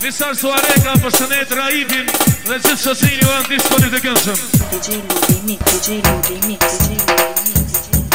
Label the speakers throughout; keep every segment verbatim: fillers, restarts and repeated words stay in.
Speaker 1: Komisar Suareka për shënet Raifin dhe gjithë shoqërinë e disponit të këndshëm.
Speaker 2: D J Ludi Mix, D J Ludi Mix, D J Ludi Mix.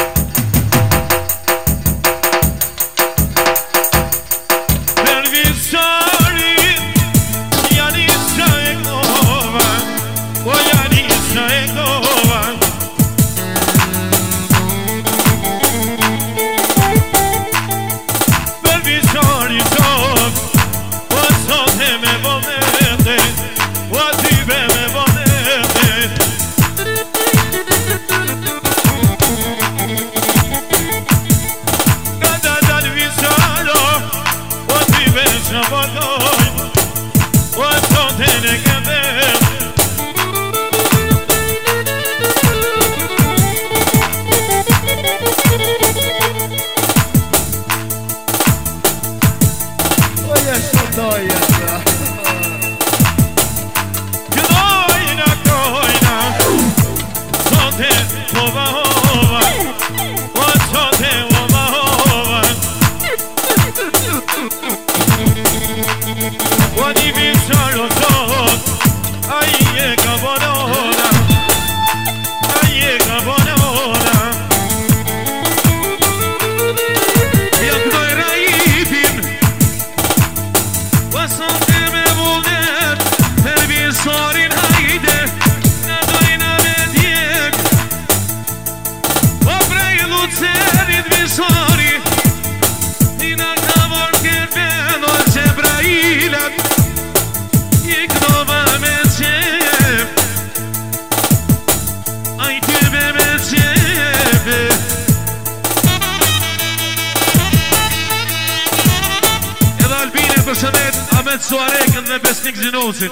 Speaker 1: Suarekën dhe Besnik Gjinosin.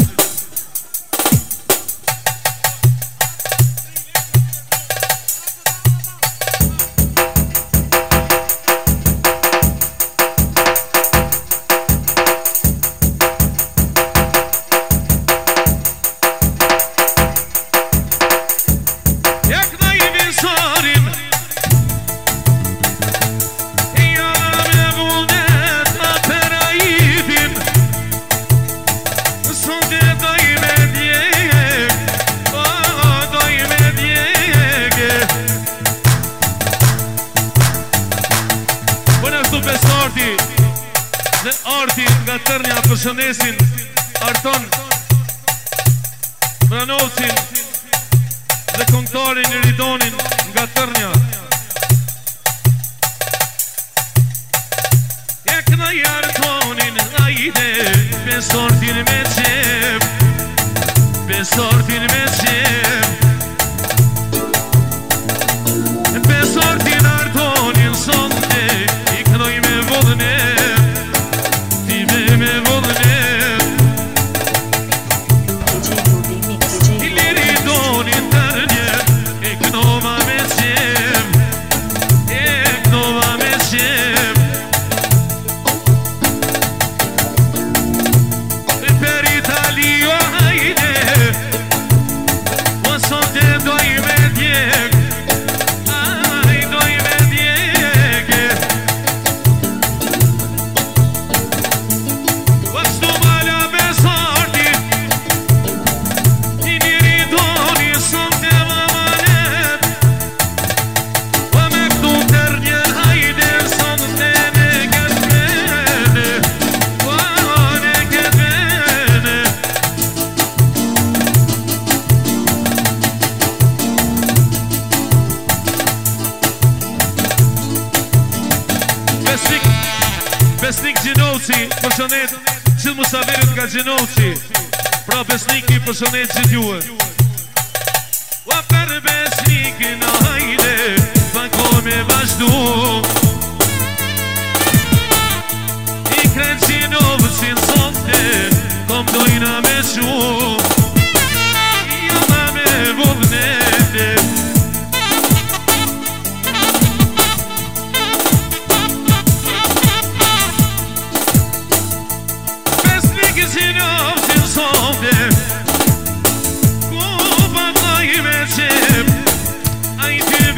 Speaker 1: Përshëndesin Arton Branovcin dhe këngëtarin Ridonin nga Tërnja. E këna i Artonin ajde besortin me qep, besortin me qep, besortin Artonin sonde i kënoj me vodne. Besnik Gjinosi, përshënet gjithë musafirit nga Gjinosi. Pra Besniki përshënet gjithë juve. Ua për Besnikin hajde, bako me vazhdu, i krenë Gjinovë si në sonte, kom dojna me shu, jama me vëvnete.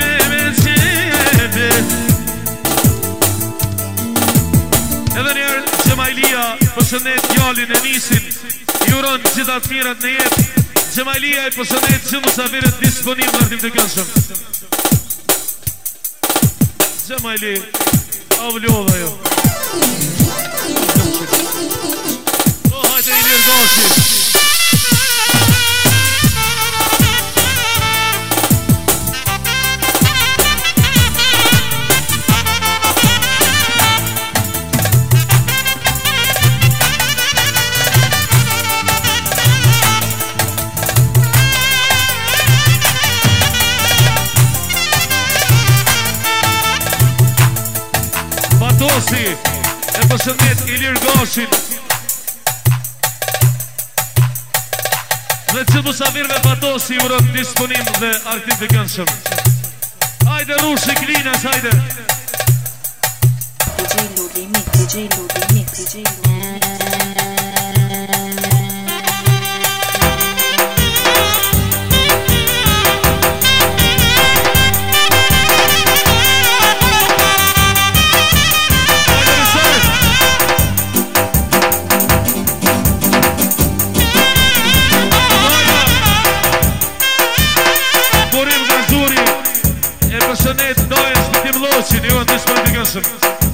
Speaker 1: Edhe njerë Gjemajlia përshëndet djalin e nisin, juron gjitha të mirat në jetë. Gjemajlia i përshëndet që musafirët disponim në artim të këndshëm. Gjemajli, avlodha jo. O, hajde i lirë gashi. Fatosi, e përshëndet Ilir Gashin. Dhe që musafirve Fatosi urën disponim dhe artim të këndshëm. Hajde rushi Klinas, hajde.
Speaker 2: D J Ludi Mix, D J Ludi Mix, D J Ludi Mix.
Speaker 1: Përshënet dojës për tim loqin, ju në disponim të këndshëm.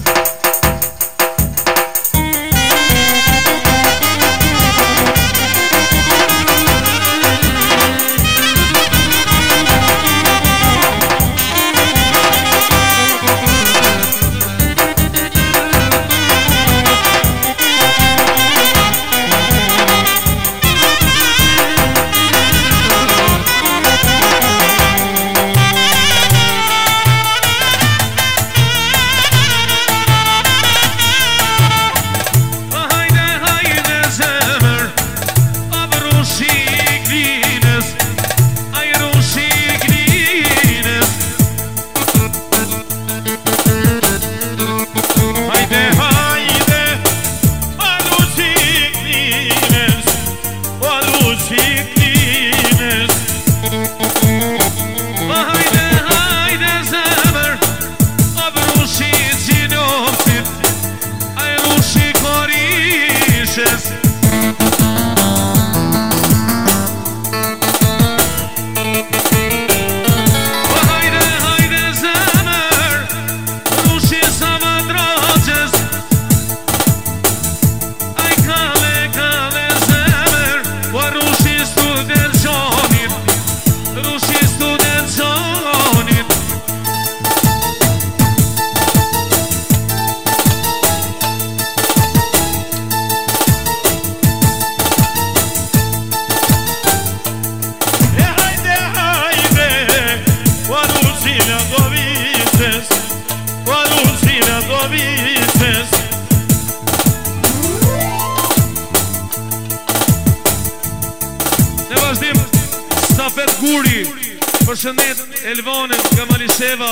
Speaker 1: Stafet Guri, përshëndet Elvanin nga Malisheva.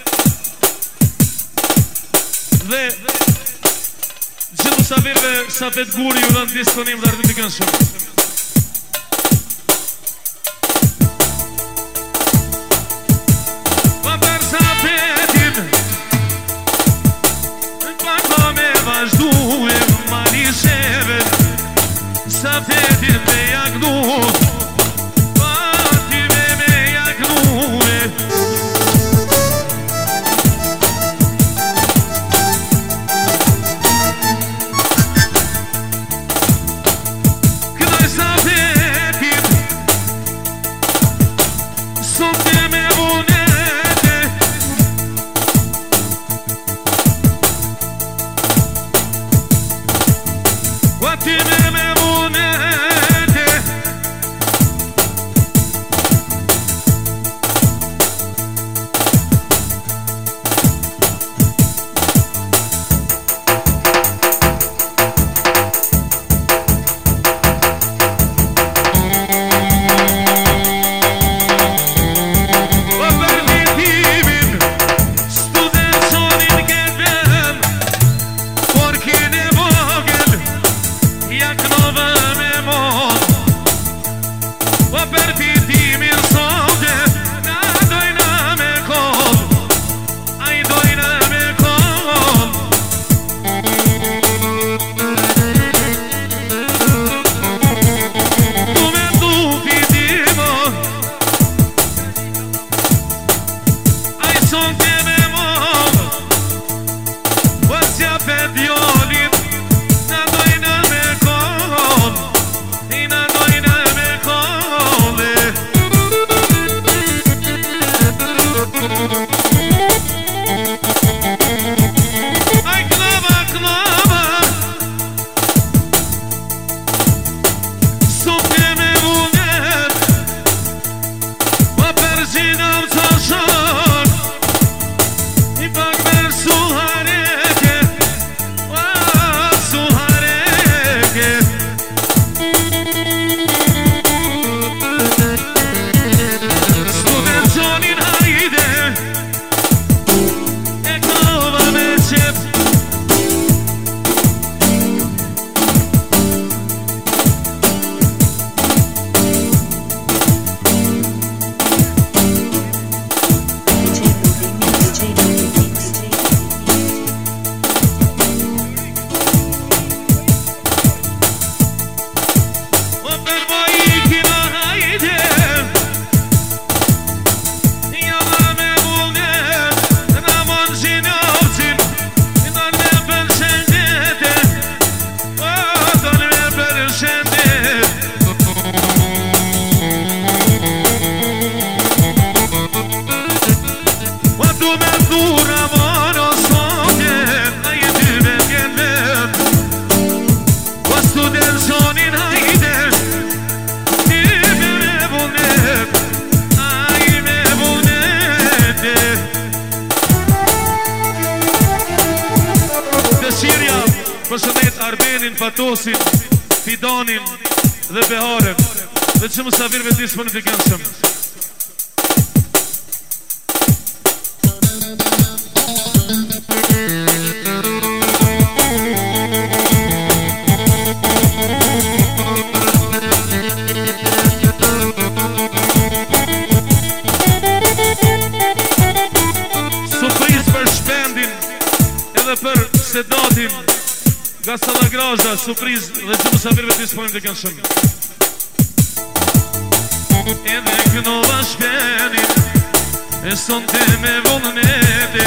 Speaker 1: Dhe gjithë musafirve Stafet Guri ju në disponim dhe artim të këndshëm. Pa për Stafetin pa me vazhduhe Malisheve, Stafetin me jaknu Yakın Arbenin, Fatosin, Fidanin dhe Beharen. Dhe që mësavirve disë për në të këndshëm. Për sedatin nga Salagraja, surpriz dhe që mësafirve të disponim të kanë shumë. Edhe kënova shpenin e sonte me vullnete,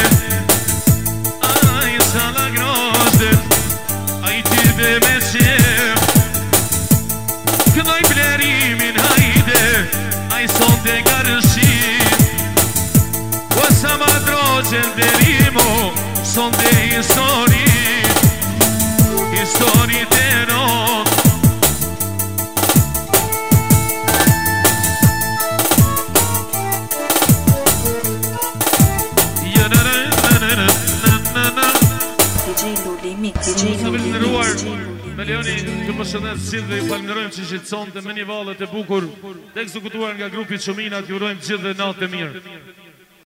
Speaker 1: ai Salagraja, ai tybe me qef, kënoj blerimin hajde, ai sonte garëshin, Osa ma droqen derimo, son de histori, histori të rot.
Speaker 2: D J Luli Mix, D J Luli Mix.
Speaker 1: Me Leoni të përshëndet gjithë dhe ju falënderojmë që shqetëson të me një valët e bukur të ekzekutuar nga grupi Çuminat, ju urojmë gjithë dhe natë të mirë.